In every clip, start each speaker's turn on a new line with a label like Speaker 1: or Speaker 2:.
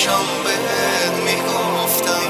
Speaker 1: چشام بهت میگفتم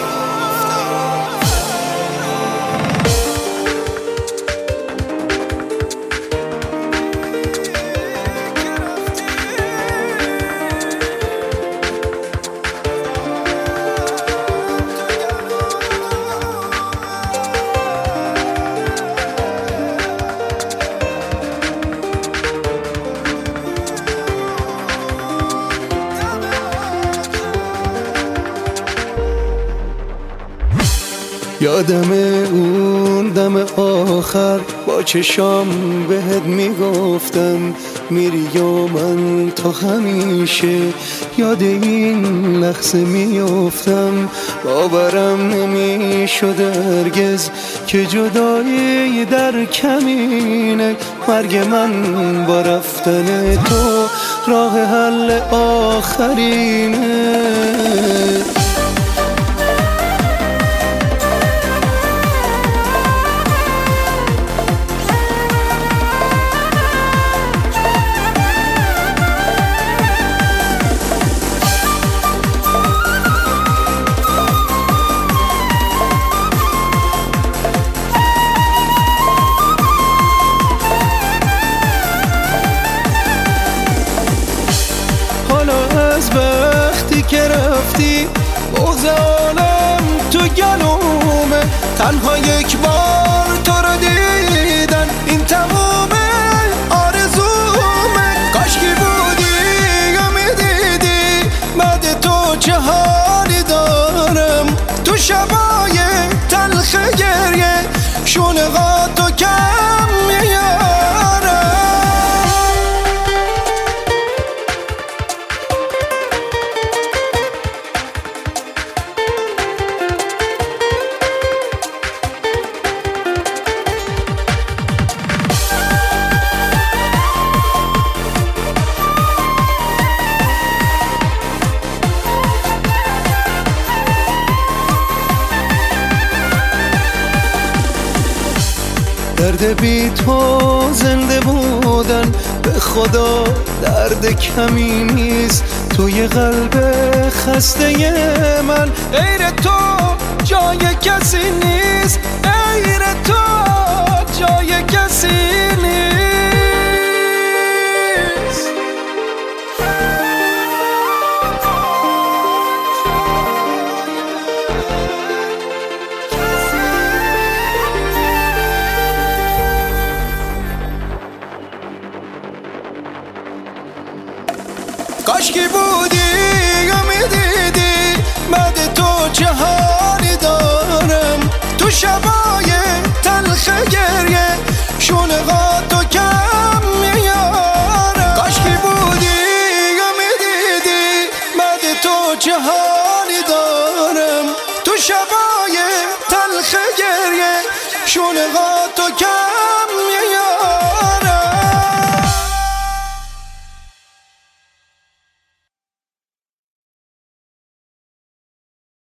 Speaker 1: یادم اون دم آخر با چشام بهت میگفتم میری یا من تا همیشه یاد این لحظه میافتم. باورم نمیشد هرگز که جدایی در کمینه مرگ من با رفتن تو راه حل آخرینه. از وقتی که رفتی بغض عالم تو گلومه، تنها یک بار تو رو دیدن این تمومه آرزومه. کاشکی بودی یا میدیدی بعد تو چه حالی دارم، تو شبای تلخ گریه شونقاتو کم میارم. درد بی تو زنده بودن به خدا درد کمی نیست، توی قلب خسته من غیر تو جای کسی نیست، غیر تو جای کسی نیست. کاشکی بودی یا میدیدی بعد تو چه حالی دارم، تو شبای تلخ گریه شونقاتو کم میارم. کاشکی بودی یا میدیدی بعد تو چه حالی دارم، تو شبای تلخ گریه شونقاتو کم